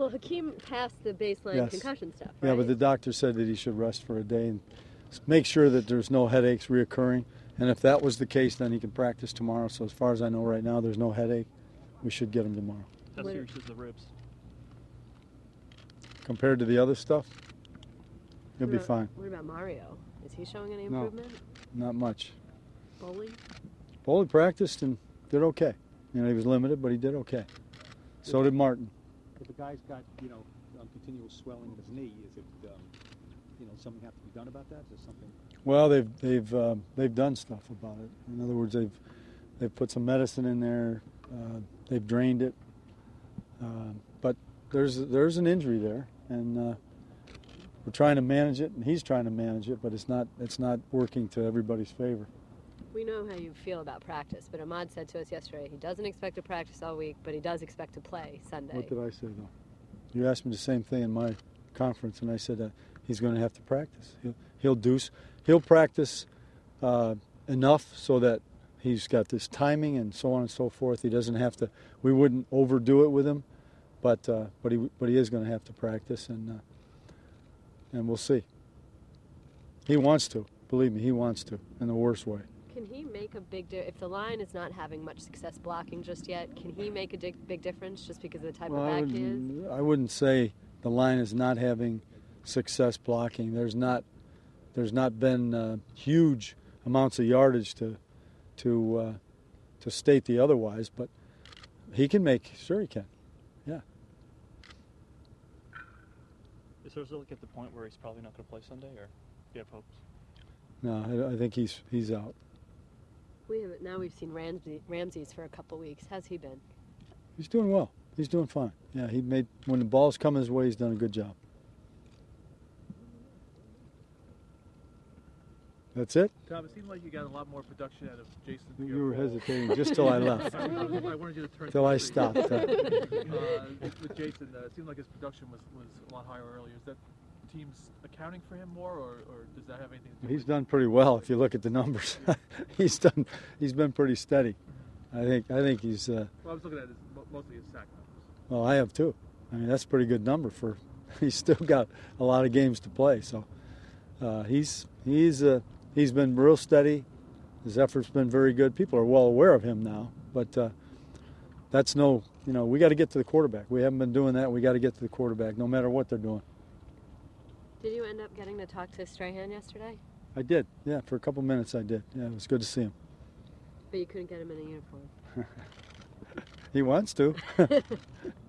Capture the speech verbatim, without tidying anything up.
Well, Hakeem passed the baseline yes. concussion stuff, right? Yeah, but the doctor said that he should rest for a day and make sure that there's no headaches reoccurring. And if that was the case, then he can practice tomorrow. So as far as I know right now, there's no headache. We should get him tomorrow. How serious is the ribs? Compared to the other stuff, he'll what be about, fine. What about Mario? Is he showing any No. improvement? Not much. Bowling? Bowling practiced and did okay. You know, he was limited, but he did okay. So did Martin. If a guy's got, you know, um, continual swelling of his knee, is it, um, you know, something have to be done about that? Is there something? Well, they've they've um, they've done stuff about it. In other words, they've they've put some medicine in there. Uh, they've drained it. Uh, but there's there's an injury there, and uh, we're trying to manage it, and he's trying to manage it, but it's not it's not working to everybody's favor. We know how you feel about practice, but Ahmad said to us yesterday he doesn't expect to practice all week, but he does expect to play Sunday. What did I say, though? You asked me the same thing in my conference, and I said uh, he's going to have to practice. He'll, he'll do, he'll practice uh, enough so that he's got this timing and so on and so forth. He doesn't have to. We wouldn't overdo it with him, but uh, but he but he is going to have to practice, and uh, and we'll see. He wants to. Believe me, he wants to in the worst way. Can he make a big difference? If the line is not having much success blocking just yet, can he make a di- big difference just because of the type Well, of I back he is? wouldn't, I wouldn't say the line is not having success blocking. There's not there's not been uh, huge amounts of yardage to to uh, to state the otherwise, but he can make sure he can. Yeah. Is Herzog at the point where he's probably not going to play Sunday, or do you have hopes? No, I, I think he's he's out. We have now we've seen Ramsey, Ramsey's for a couple weeks. How's he been? He's doing well. He's doing fine. Yeah, he made when the ball's come his way, he's done a good job. That's it? Tom, it seemed like you got a lot more production out of Jason. You were hesitating just till I left. I wanted you to turn till I stopped. Uh, uh, with Jason, uh, it seemed like his production was, was a lot higher earlier. Is that teams accounting for him more, or, or does that have anything to do He's with done pretty well if you look at the numbers. he's done. He's been pretty steady. I think. I think he's. Uh, well, I was looking at his, mostly his sack numbers. Well, I have too. I mean, that's a pretty good number for. He's still got a lot of games to play, so uh, he's he's uh, he's been real steady. His effort's been very good. People are well aware of him now, but uh, that's no. You know, we got to get to the quarterback. We haven't been doing that. We got to get to the quarterback, no matter what they're doing. Did you end up getting to talk to Strahan yesterday? I did. Yeah, for a couple minutes I did. Yeah, it was good to see him. But you couldn't get him in a uniform. He wants to.